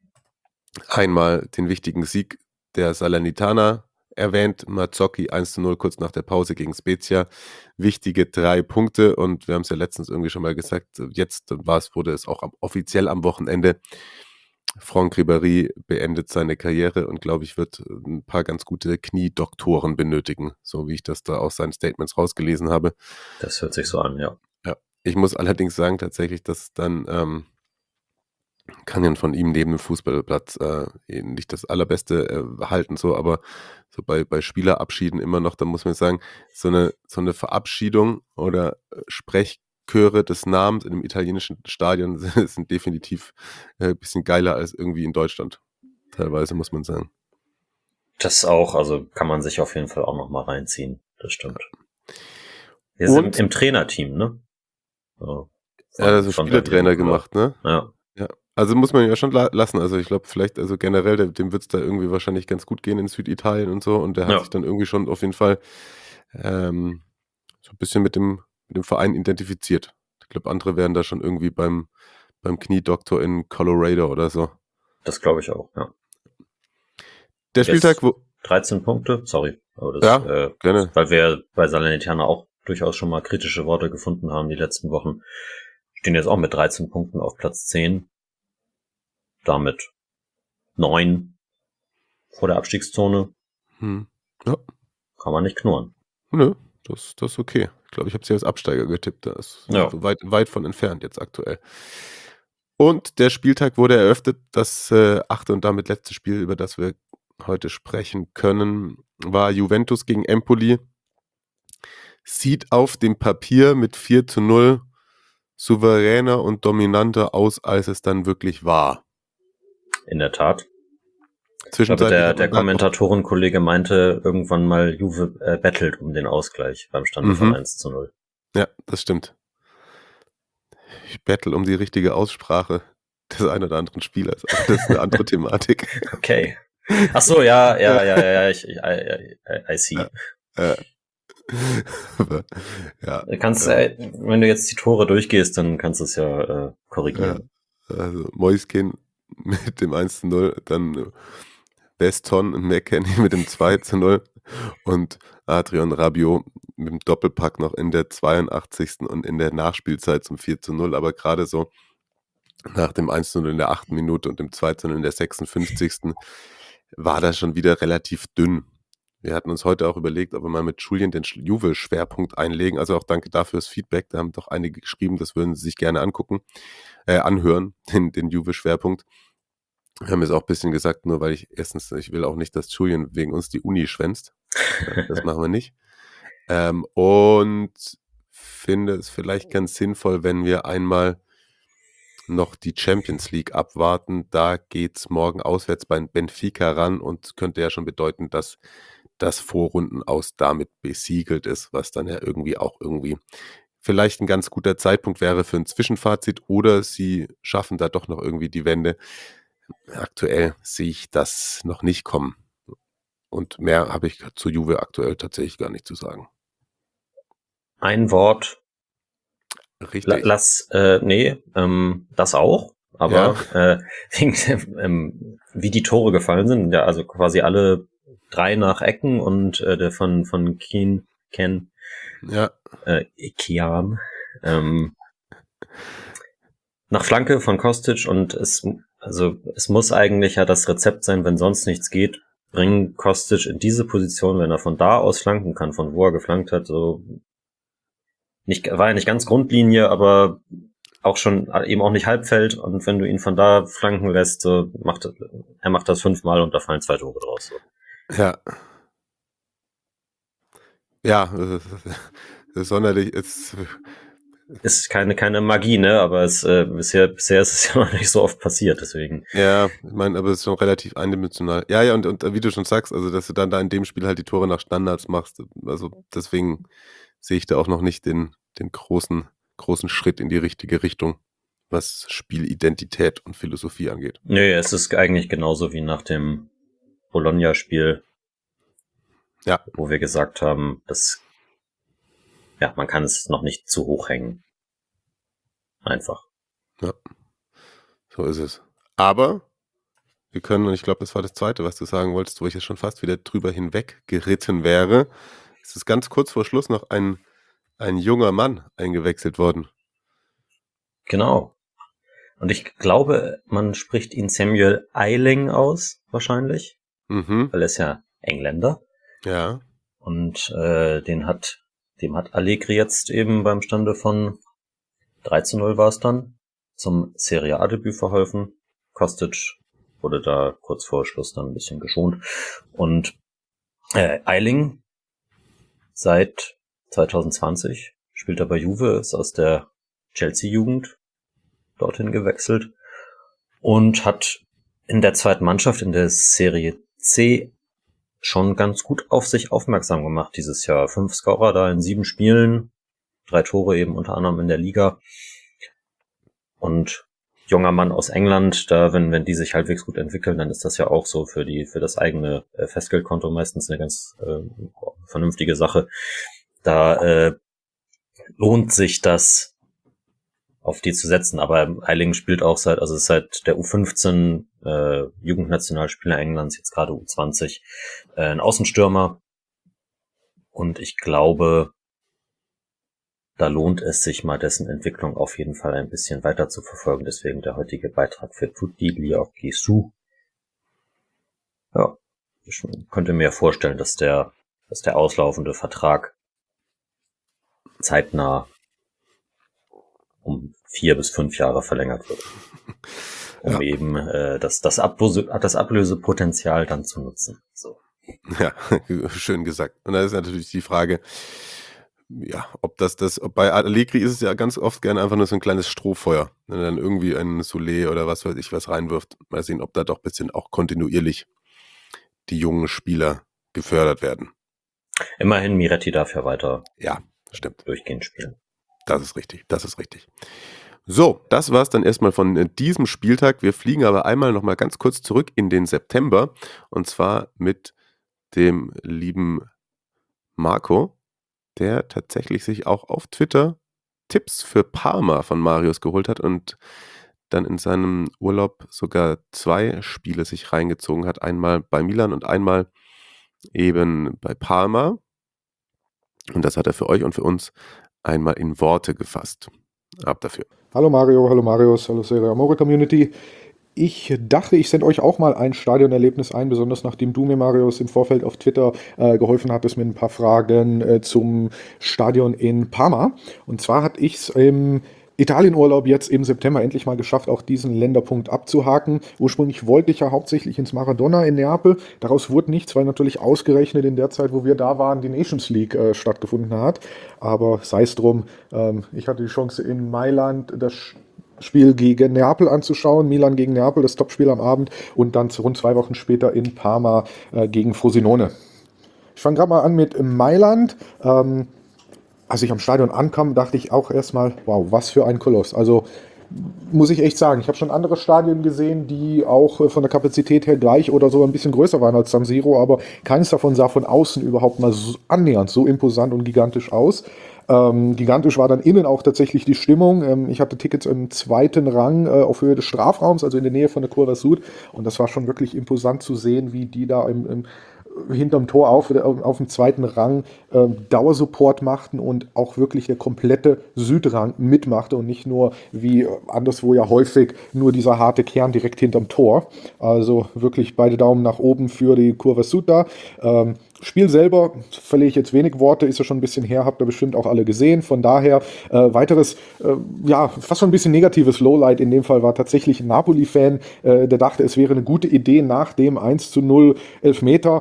S4: einmal den wichtigen Sieg der Salernitana erwähnt. Mazzocchi 1:0 kurz nach der Pause gegen Spezia. Wichtige 3 Punkte und wir haben es ja letztens irgendwie schon mal gesagt, jetzt wurde es auch offiziell am Wochenende. Franck Ribéry beendet seine Karriere und glaube ich wird ein paar ganz gute Kniedoktoren benötigen, so wie ich das da aus seinen Statements rausgelesen habe.
S5: Das hört sich so an, ja.
S4: Ja. Ich muss allerdings sagen tatsächlich, dass dann kann ja von ihm neben dem Fußballplatz nicht das Allerbeste halten, so, aber so bei Spielerabschieden immer noch, da muss man sagen, so eine Verabschiedung oder Sprechchöre des Namens in einem italienischen Stadion sind definitiv ein bisschen geiler als irgendwie in Deutschland. Teilweise, muss man sagen.
S5: Das auch, also kann man sich auf jeden Fall auch noch mal reinziehen. Das stimmt. Wir sind im Trainerteam, ne? So,
S4: also Spielertrainer gemacht, ne?
S5: Ja.
S4: Also muss man ja schon lassen. Also ich glaube, vielleicht, also generell, dem wird es da irgendwie wahrscheinlich ganz gut gehen in Süditalien und so. Und der hat sich dann irgendwie schon auf jeden Fall so ein bisschen mit dem Verein identifiziert. Ich glaube, andere wären da schon irgendwie beim Kniedoktor in Colorado oder so.
S5: Das glaube ich auch, ja.
S4: Der Spieltag, wo
S5: 13 Punkte, sorry. Aber das,
S4: gerne.
S5: Weil wir bei Salernitana auch durchaus schon mal kritische Worte gefunden haben die letzten Wochen. Stehen jetzt auch mit 13 Punkten auf Platz 10. Damit 9 vor der Abstiegszone.
S4: Ja.
S5: Kann man nicht knurren.
S4: Nö, das ist okay. Ich glaube, ich habe sie als Absteiger getippt. Da ist so weit von entfernt jetzt aktuell. Und der Spieltag wurde eröffnet. Das 8. und damit letzte Spiel, über das wir heute sprechen können, war Juventus gegen Empoli. Sieht auf dem Papier mit 4:0 souveräner und dominanter aus, als es dann wirklich war.
S5: In der Tat. Ich glaube,
S4: Zwischenzeitlich
S5: der
S4: hat man
S5: Kommentatorenkollege meinte irgendwann mal, Juve battelt um den Ausgleich beim Stande von 1:0.
S4: Ja, das stimmt. Ich battle um die richtige Aussprache des einen oder anderen Spielers. Aber das ist eine andere Thematik.
S5: Okay. Ach so, ja, I see.
S4: Aber, ja,
S5: Du kannst, wenn du jetzt die Tore durchgehst, dann kannst du es ja korrigieren.
S4: also Moiskin mit dem 1:0, dann Weston und McKennie mit dem 2:0 und Adrian Rabiot mit dem Doppelpack noch in der 82. und in der Nachspielzeit zum 4:0, aber gerade so nach dem 1:0 in der 8. Minute und dem 2:0 in der 56. war das schon wieder relativ dünn. Wir hatten uns heute auch überlegt, ob wir mal mit Julian den Juve-Schwerpunkt einlegen. Also auch danke dafür das Feedback. Da haben doch einige geschrieben, das würden sie sich gerne anhören, den Juve-Schwerpunkt. Wir haben jetzt auch ein bisschen gesagt, nur weil ich will auch nicht, dass Julian wegen uns die Uni schwänzt. Das machen wir nicht. Und finde es vielleicht ganz sinnvoll, wenn wir einmal noch die Champions League abwarten. Da geht's morgen auswärts bei Benfica ran und könnte ja schon bedeuten, dass das Vorrundenaus damit besiegelt ist, was dann ja irgendwie vielleicht ein ganz guter Zeitpunkt wäre für ein Zwischenfazit, oder sie schaffen da doch noch irgendwie die Wende. Aktuell sehe ich das noch nicht kommen. Und mehr habe ich zu Juve aktuell tatsächlich gar nicht zu sagen.
S5: Ein Wort.
S4: Richtig.
S5: Das auch. Aber wie die Tore gefallen sind, ja, also quasi alle 3 nach Ecken und der von Kian. Nach Flanke von Kostic, und es muss eigentlich ja das Rezept sein, wenn sonst nichts geht, bringen Kostic in diese Position, wenn er von da aus flanken kann, von wo er geflankt hat, so war ja nicht ganz Grundlinie, aber auch schon eben auch nicht Halbfeld, und wenn du ihn von da flanken lässt, so er macht das 5-mal und da fallen 2 Tore draus. So.
S4: Ja. Ja, sonderlich
S5: ist keine Magie, ne? Aber bisher ist es ja noch nicht so oft passiert, deswegen.
S4: Ja, ich meine, aber es ist schon relativ eindimensional. Ja, und wie du schon sagst, also dass du dann da in dem Spiel halt die Tore nach Standards machst, also deswegen sehe ich da auch noch nicht den großen Schritt in die richtige Richtung, was Spielidentität und Philosophie angeht.
S5: Nö, es ist eigentlich genauso wie nach dem Bologna-Spiel, wo wir gesagt haben, man kann es noch nicht zu hoch hängen. Einfach.
S4: Ja, so ist es. Aber wir können, und ich glaube, das war das Zweite, was du sagen wolltest, wo ich jetzt schon fast wieder drüber hinweg geritten wäre. Es ist ganz kurz vor Schluss noch ein junger Mann eingewechselt worden.
S5: Genau. Und ich glaube, man spricht ihn Samuel Ayling aus, wahrscheinlich. Weil er ist ja Engländer.
S4: Ja.
S5: Und dem hat Allegri jetzt eben beim Stande von 3:0 war es dann, zum Serie A-Debüt verholfen. Kostic wurde da kurz vor Schluss dann ein bisschen geschont. Und Ayling seit 2020 spielt er bei Juve, ist aus der Chelsea-Jugend dorthin gewechselt und hat in der zweiten Mannschaft in der Serie C schon ganz gut auf sich aufmerksam gemacht dieses Jahr. 5 Scorer da in 7 Spielen, 3 Tore eben unter anderem in der Liga. Und junger Mann aus England, da wenn die sich halbwegs gut entwickeln, dann ist das ja auch so für das eigene Festgeldkonto meistens eine ganz vernünftige Sache. Da lohnt sich das, auf die zu setzen. Aber Ayling spielt auch seit der U15 Jugendnationalspieler Englands, jetzt gerade U20, ein Außenstürmer. Und ich glaube, da lohnt es sich mal, dessen Entwicklung auf jeden Fall ein bisschen weiter zu verfolgen. Deswegen der heutige Beitrag für Tutti Liakisu. Ja, ich könnte mir vorstellen, dass der auslaufende Vertrag zeitnah um 4 bis 5 Jahre verlängert wird. Um eben das Ablösepotenzial dann zu nutzen. So.
S4: Ja, schön gesagt. Und da ist natürlich die Frage, Ja, bei Allegri ist es ja ganz oft gerne einfach nur so ein kleines Strohfeuer, wenn er dann irgendwie einen Soler oder was weiß ich was reinwirft. Mal sehen, ob da doch ein bisschen auch kontinuierlich die jungen Spieler gefördert werden.
S5: Immerhin, Miretti darf ja weiter
S4: Ja, stimmt.
S5: durchgehend spielen.
S4: Das ist richtig. So, das war's dann erstmal von diesem Spieltag. Wir fliegen aber einmal nochmal ganz kurz zurück in den September und zwar mit dem lieben Marco, der tatsächlich sich auch auf Twitter Tipps für Parma von Marius geholt hat und dann in seinem Urlaub sogar 2 Spiele sich reingezogen hat. Einmal bei Milan und einmal eben bei Parma. Und das hat er für euch und für uns einmal in Worte gefasst. Ab dafür.
S6: Hallo Mario, hallo Marius, hallo Serie Amore Community. Ich dachte, ich sende euch auch mal ein Stadionerlebnis ein, besonders nachdem du mir, Marius, im Vorfeld auf Twitter geholfen hattest mit ein paar Fragen zum Stadion in Parma. Und zwar hatte ich es im Italienurlaub jetzt im September endlich mal geschafft, auch diesen Länderpunkt abzuhaken. Ursprünglich wollte ich ja hauptsächlich ins Maradona in Neapel. Daraus wurde nichts, weil natürlich ausgerechnet in der Zeit, wo wir da waren, die Nations League stattgefunden hat. Aber sei es drum, ich hatte die Chance in Mailand das Spiel gegen Neapel anzuschauen, Milan gegen Neapel, das Topspiel am Abend und dann rund 2 Wochen später in Parma gegen Frosinone. Ich fange gerade mal an mit Mailand. Als ich am Stadion ankam, dachte ich auch erstmal, wow, was für ein Koloss. Also muss ich echt sagen, ich habe schon andere Stadien gesehen, die auch von der Kapazität her gleich oder sogar ein bisschen größer waren als San Siro, aber keines davon sah von außen überhaupt mal so annähernd so imposant und gigantisch aus. Gigantisch war dann innen auch tatsächlich die Stimmung. Ich hatte Tickets im 2. Rang auf Höhe des Strafraums, also in der Nähe von der Curva Sud. Und das war schon wirklich imposant zu sehen, wie die da hinterm Tor auf dem 2. Rang Dauersupport machten und auch wirklich der komplette Südrang mitmachte und nicht nur wie anderswo ja häufig nur dieser harte Kern direkt hinterm Tor. Also wirklich beide Daumen nach oben für die Curva Sud da. Spiel selber verliere ich jetzt wenig Worte, ist ja schon ein bisschen her, habt ihr bestimmt auch alle gesehen. Von daher weiteres, fast schon ein bisschen negatives Lowlight in dem Fall war tatsächlich ein Napoli-Fan, der dachte, es wäre eine gute Idee, nach dem 1:0 Elfmeter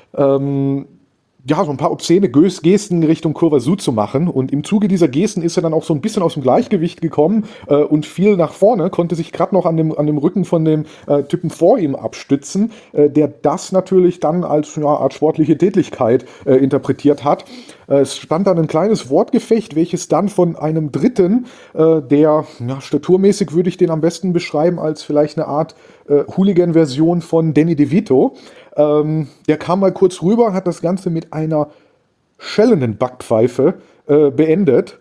S6: so ein paar obszene Gesten Richtung Curva Sud zu machen. Und im Zuge dieser Gesten ist er dann auch so ein bisschen aus dem Gleichgewicht gekommen und fiel nach vorne, konnte sich gerade noch an dem Rücken von dem Typen vor ihm abstützen, der das natürlich dann als Art sportliche Tätlichkeit interpretiert hat. Es stand dann ein kleines Wortgefecht, welches dann von einem Dritten, der staturmäßig würde ich den am besten beschreiben als vielleicht eine Art Hooligan-Version von Danny DeVito. Der kam mal kurz rüber, hat das Ganze mit einer schellenden Backpfeife beendet.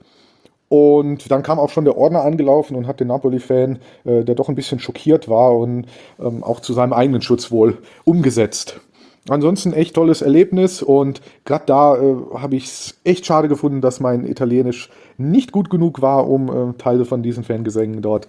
S6: Und dann kam auch schon der Ordner angelaufen und hat den Napoli-Fan, der doch ein bisschen schockiert war und auch zu seinem eigenen Schutz wohl umgesetzt. Ansonsten echt tolles Erlebnis und gerade da habe ich es echt schade gefunden, dass mein Italienisch nicht gut genug war, um Teile von diesen Fangesängen dort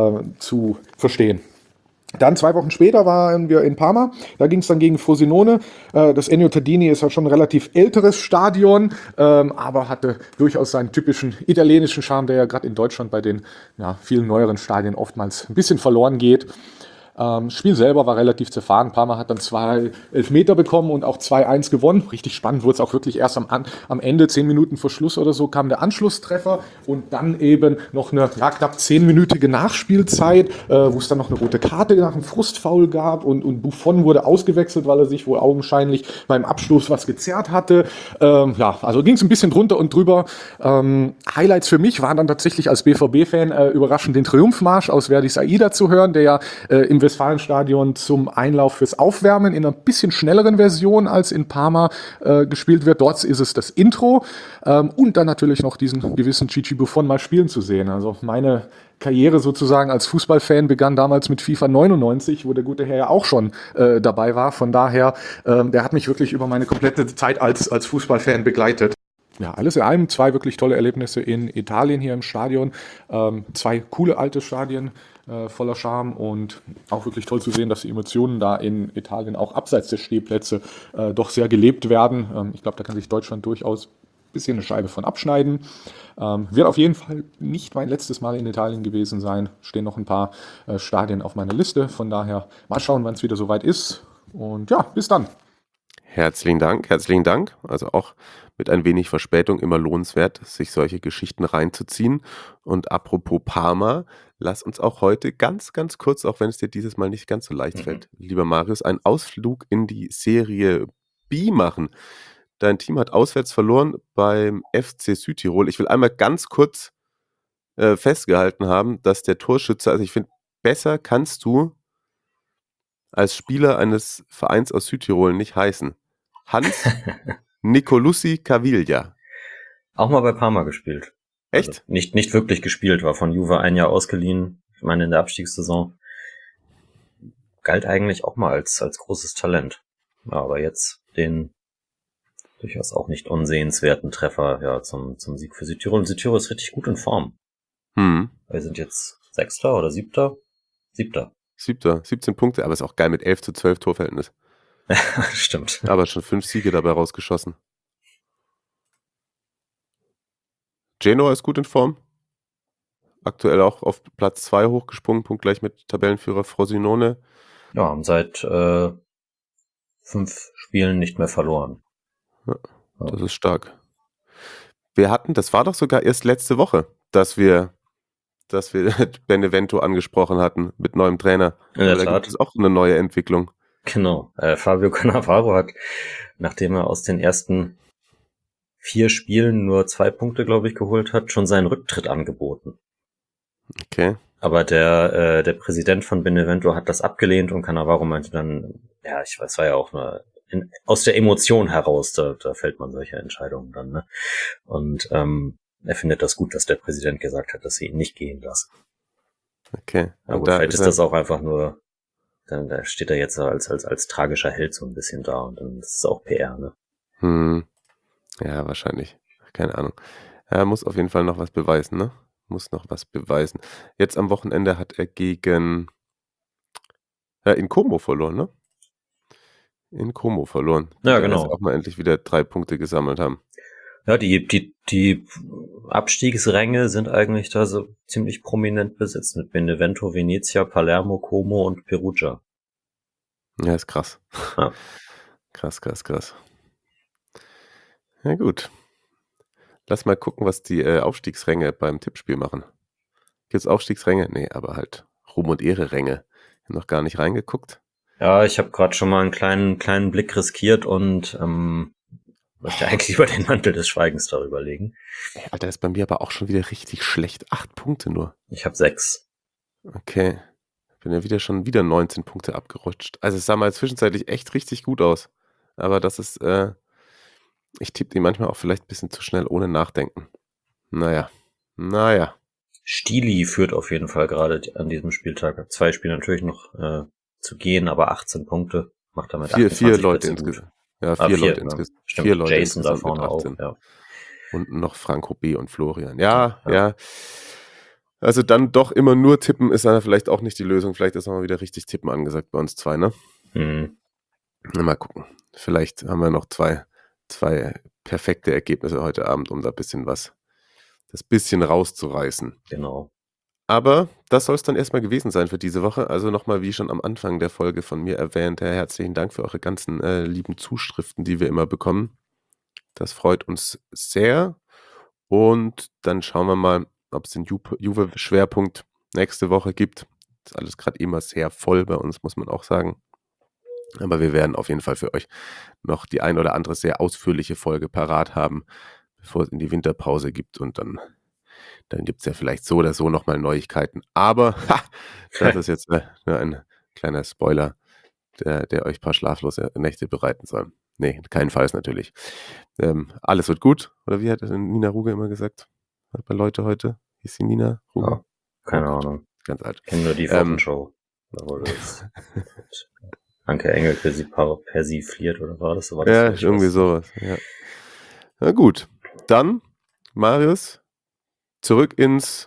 S6: zu verstehen. Dann 2 Wochen später waren wir in Parma, da ging es dann gegen Frosinone. Das Ennio Tardini ist ja schon ein relativ älteres Stadion, aber hatte durchaus seinen typischen italienischen Charme, der ja gerade in Deutschland bei den vielen neueren Stadien oftmals ein bisschen verloren geht. Spiel selber war relativ zerfahren. Parma hat dann 2 Elfmeter bekommen und auch 2-1 gewonnen. Richtig spannend wurde es auch wirklich erst am Ende, 10 Minuten vor Schluss oder so, kam der Anschlusstreffer und dann eben noch eine knapp 10-minütige Nachspielzeit, wo es dann noch eine rote Karte nach einem Frustfoul gab und Buffon wurde ausgewechselt, weil er sich wohl augenscheinlich beim Abschluss was gezerrt hatte. Also ging es ein bisschen drunter und drüber. Highlights für mich waren dann tatsächlich als BVB-Fan überraschend den Triumphmarsch aus Verdis Aida zu hören, der ja im Westfalenstadion zum Einlauf fürs Aufwärmen in einer bisschen schnelleren Version als in Parma gespielt wird. Dort ist es das Intro und dann natürlich noch diesen gewissen Gigi Buffon mal spielen zu sehen. Also meine Karriere sozusagen als Fußballfan begann damals mit FIFA 99, wo der gute Herr ja auch schon dabei war. Von daher, der hat mich wirklich über meine komplette Zeit als Fußballfan begleitet. Ja, alles in allem 2 wirklich tolle Erlebnisse in Italien hier im Stadion. 2 coole alte Stadien voller Charme und auch wirklich toll zu sehen, dass die Emotionen da in Italien auch abseits der Stehplätze doch sehr gelebt werden. Ich glaube, da kann sich Deutschland durchaus ein bisschen eine Scheibe von abschneiden. Wird auf jeden Fall nicht mein letztes Mal in Italien gewesen sein. Stehen noch ein paar Stadien auf meiner Liste. Von daher mal schauen, wann es wieder soweit ist. Und ja, bis dann.
S4: Herzlichen Dank. Also auch mit ein wenig Verspätung immer lohnenswert, sich solche Geschichten reinzuziehen. Und apropos Parma, lass uns auch heute ganz, ganz kurz, auch wenn es dir dieses Mal nicht ganz so leicht fällt, lieber Marius, einen Ausflug in die Serie B machen. Dein Team hat auswärts verloren beim FC Südtirol. Ich will einmal ganz kurz festgehalten haben, dass der Torschütze, also ich finde, besser kannst du als Spieler eines Vereins aus Südtirol nicht heißen. Hans Nicolussi Caviglia.
S5: Auch mal bei Parma gespielt.
S4: Echt?
S5: Also nicht wirklich gespielt, war von Juve ein Jahr ausgeliehen. Ich meine, in der Abstiegssaison. Galt eigentlich auch mal als großes Talent. Ja, aber jetzt den durchaus auch nicht unsehenswerten Treffer zum Sieg für Südtirol. Und Südtirol ist richtig gut in Form. Wir sind jetzt 6. oder 7.? 7.
S4: 17 Punkte, aber ist auch geil mit 11:12 Torverhältnis.
S5: Stimmt.
S4: Aber schon 5 Siege dabei rausgeschossen. Genoa ist gut in Form. Aktuell auch auf Platz 2 hochgesprungen, punktgleich mit Tabellenführer Frosinone.
S5: Ja, haben seit 5 Spielen nicht mehr verloren.
S4: Ja, das ist stark. Das war doch sogar erst letzte Woche, dass wir Benevento angesprochen hatten mit neuem Trainer.
S5: In der
S4: Da
S5: Tat.
S4: gibt es auch eine neue Entwicklung.
S5: Genau. Fabio Cannavaro hat, nachdem er aus den ersten 4 Spielen nur 2 Punkte, glaube ich, geholt hat, schon seinen Rücktritt angeboten.
S4: Okay.
S5: Aber der Präsident von Benevento hat das abgelehnt und Cannavaro meinte dann, ja, ich weiß, war ja auch aus der Emotion heraus, da fällt man solche Entscheidungen dann, ne? Und er findet das gut, dass der Präsident gesagt hat, dass sie ihn nicht gehen lassen.
S4: Okay.
S5: Aber gut, vielleicht ist das auch einfach nur, dann da steht er jetzt als tragischer Held so ein bisschen da und dann ist es auch PR, ne?
S4: Ja, wahrscheinlich. Keine Ahnung. Er muss auf jeden Fall noch was beweisen, ne? Muss noch was beweisen. Jetzt am Wochenende hat er gegen in Como verloren, ne? In Como verloren.
S5: Ja,
S4: Die
S5: genau.
S4: jetzt auch mal endlich wieder 3 Punkte gesammelt haben.
S5: Ja, die Abstiegsränge sind eigentlich da so ziemlich prominent besetzt mit Benevento, Venezia, Palermo, Como und Perugia.
S4: Ja, ist krass.
S5: Ja.
S4: Krass. Ja, gut. Lass mal gucken, was die Aufstiegsränge beim Tippspiel machen. Gibt's Aufstiegsränge? Nee, aber halt Ruhm- und Ehre-Ränge. Ich habe noch gar nicht reingeguckt.
S5: Ja, ich habe gerade schon mal einen kleinen Blick riskiert und möchte eigentlich über den Mantel des Schweigens darüber legen.
S4: Ey, Alter, das ist bei mir aber auch schon wieder richtig schlecht. 8 Punkte nur.
S5: Ich habe 6.
S4: Okay. Bin ja wieder 19 Punkte abgerutscht. Also es sah mal zwischenzeitlich echt richtig gut aus. Aber das ist, ich tippe die manchmal auch vielleicht ein bisschen zu schnell ohne Nachdenken. Naja.
S5: Stili führt auf jeden Fall gerade an diesem Spieltag. Hat 2 Spiele natürlich noch zu gehen, aber 18 Punkte macht damit
S4: 4 Leute
S5: Plätze gut.
S4: insgesamt. Ja, 4 Leute insgesamt.
S5: Stimmt,
S4: 4 Leute
S5: Jason da
S4: insgesamt mit
S5: vorne auch.
S4: 18.
S5: Ja.
S4: Und noch Franco B. und Florian. Ja. Also dann doch immer nur tippen ist dann vielleicht auch nicht die Lösung. Vielleicht ist mal wieder richtig tippen angesagt bei uns 2, ne? Mal gucken. Vielleicht haben wir noch zwei perfekte Ergebnisse heute Abend, um da das bisschen rauszureißen.
S5: Genau.
S4: Aber das soll es dann erstmal gewesen sein für diese Woche. Also nochmal, wie schon am Anfang der Folge von mir erwähnt, herzlichen Dank für eure ganzen lieben Zuschriften, die wir immer bekommen. Das freut uns sehr. Und dann schauen wir mal, ob es den Juve-Schwerpunkt nächste Woche gibt. Ist alles gerade immer sehr voll bei uns, muss man auch sagen. Aber wir werden auf jeden Fall für euch noch die ein oder andere sehr ausführliche Folge parat haben, bevor es in die Winterpause gibt. Und dann gibt es ja vielleicht so oder so nochmal Neuigkeiten. Aber das ist jetzt nur ein kleiner Spoiler, der euch ein paar schlaflose Nächte bereiten soll. Nee, keinenfalls natürlich. Alles wird gut. Oder wie hat Nina Ruge immer gesagt? Bei Leute heute? Hieß sie Nina Ruge?
S5: Ja, keine Ahnung.
S4: Ganz alt.
S5: Ich kenne nur die Wochenshow. Da wurde jetzt Anke Engel persifliert, oder war das so?
S4: Ja, irgendwie sowas. Ja. Na gut. Dann, Marius, zurück ins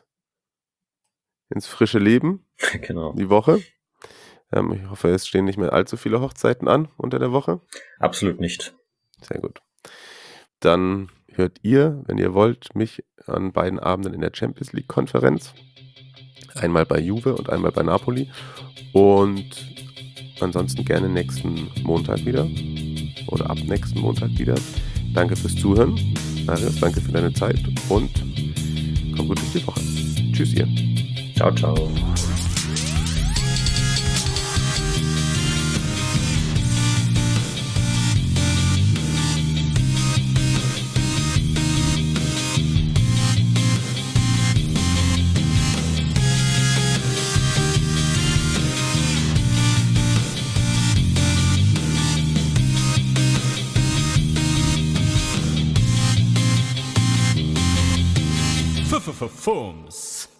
S4: frische Leben.
S5: Genau.
S4: Die Woche. Ich hoffe, es stehen nicht mehr allzu viele Hochzeiten an unter der Woche.
S5: Absolut nicht.
S4: Sehr gut. Dann hört ihr, wenn ihr wollt, mich an beiden Abenden in der Champions League Konferenz. Einmal bei Juve und einmal bei Napoli. Und ansonsten gerne nächsten Montag wieder. oder ab nächsten Montag wieder. Danke fürs Zuhören. Marius, danke für deine Zeit und komm gut durch die Woche. Tschüss ihr.
S5: Ciao, ciao.
S3: Fums.